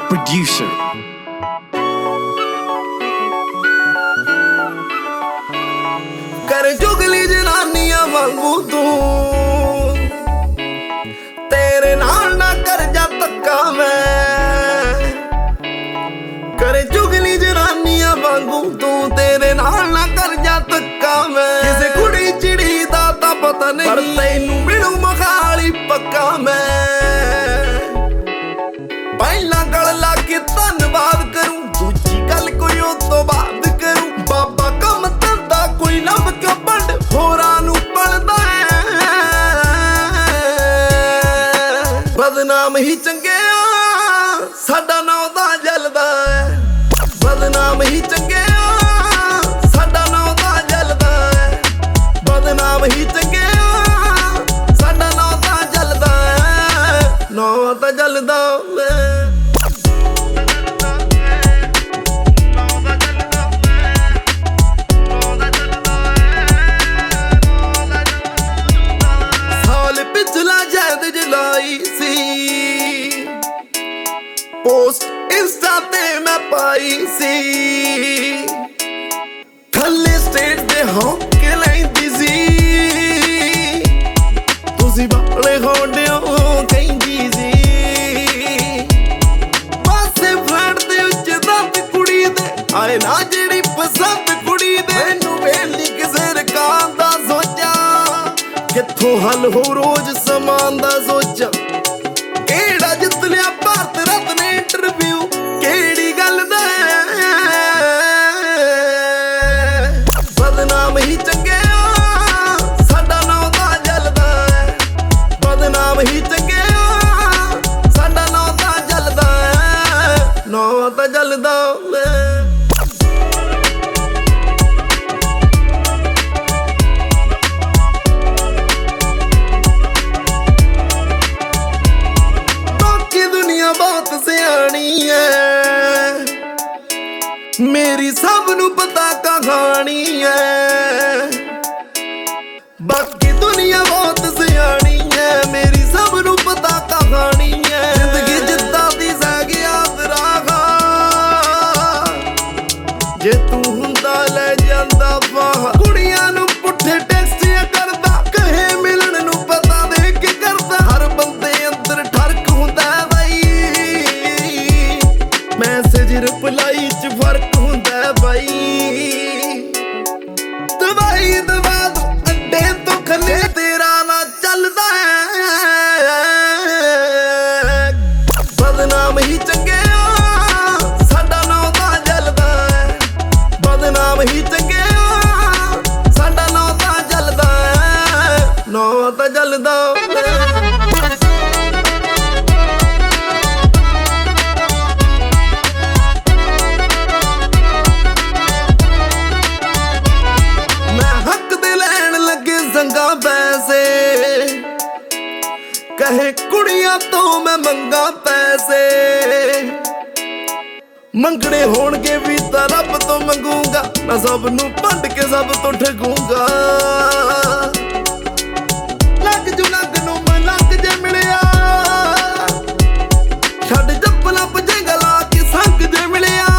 producer. कर चुगली जनानियां वांगू तू तेरे नाल ना कर जा तक्का मैं कर चुगली जनानियां वांगू तू तेरे नाल ना कर जा तक्का मैं किसे कुड़ी चिड़ी दा ता पता नहीं पर तैनू मिलू मखाली पक्का मैं पहला गल ला के धन्नवाद करूं दूजी गल कोई उस तो बाद करूं बाबा कम धंधा कोई लभ के बंड होरां नू पलदा बदनाम ही चंगिया साडा नां दा जलदा बदनाम ही चंगिया साडा नां दा जलदा बदनाम ही चंगिया साडा नां दा जलदा नां दा जलदा पोस्ट इंस्टा ते मैं पाई सी थल्ले स्टेट दे होके लैंदी सी तुसी बाले होंडियो कहंदी सी पासे फ्रैंड दे उच्च दंद कुड़ी दे आए ना जेड़ी पसंद कुड़ी दे मैनू वेली किसे रकान दा सोचा कित्थों हल हो रोज समान दा सोचा केड़ा जित लिया भारत रत्न इंटरव्यू केड़ी गल दा बदनाम ही चंगिया साडा नां दा जलदा बदनाम ही चंगिया साडा नां दा जलदा नां दा जलदा बहुत सियानी है मेरी सब नू पता कहानी है बाकी दुनिया बहुत सियानी है मेरी सब नू पता कहानी है जिंदगी जिद्दां दी सैग याद राखा जे तू हुंदा ले जांदा बाहर कुड़ियां नू पुट्ठे टेक्स्ट करदा कहे मिलन नू पता दे के करदा हर बंदे अंदर ठरक हुंदा मैसेज रिप्लाई च फर्क हुंदा बाई दवाई दवा दो अड्डे तो खले तेरा ना चलदा बदनाम ही चंगिया साडा नां दा जलदा बदनाम ही चंगिया साडा नां दा जलदा नां दा जलदा संगा पैसे कहे कुड़ियां तो मैं मंगा पैसे मंगने होणगे भी तां रब तो मंगूंगा मैं सब नू भंड के सब तो ठगूंगा लग जू लग नू मैं लग जे मिलिया छड़ जप्पला पजेंगा ला के संग जे मिलिया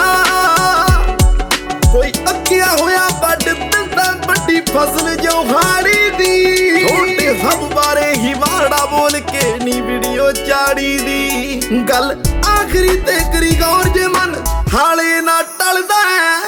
कोई अक्किया होया बड़ दिंदा बड़ी फसल जो हाड़ी दी छोटे सब बारे ही माड़ा बोल के नी वीडियो चाड़ी दी गल आखिरी ते करी गौर जे मन हाले ना टलदा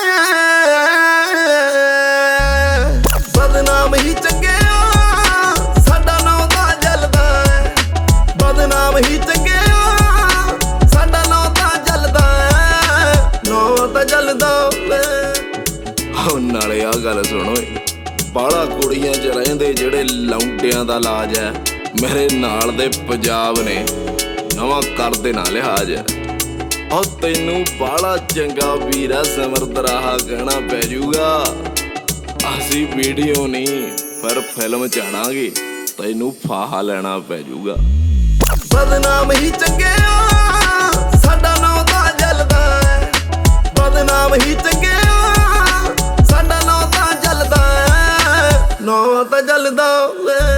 बदनाम ही चंगिया साडा नां दा जलदा बदनाम ही चंगिया साडा नां दा जलदा नां दा जलदा हो नाले आ गल सुनो बाला कुड़ियां च रहिंदे जेड़े लौंडियां दा लाज है मेरे नाल दे पंजाब ने नवां कर देना लिहाज और तैनू बाला चंगा वीरा समर्थ राहा कहना पै जूगा असी वीडियो नहीं पर फिल्म चाणांगे तैनू फाहा लेना पै जूगा बदनाम ही चंगिया साडा नां दा जलदा बदनाम ही चंगिया साडा नां दा जलदा नां दा जलदा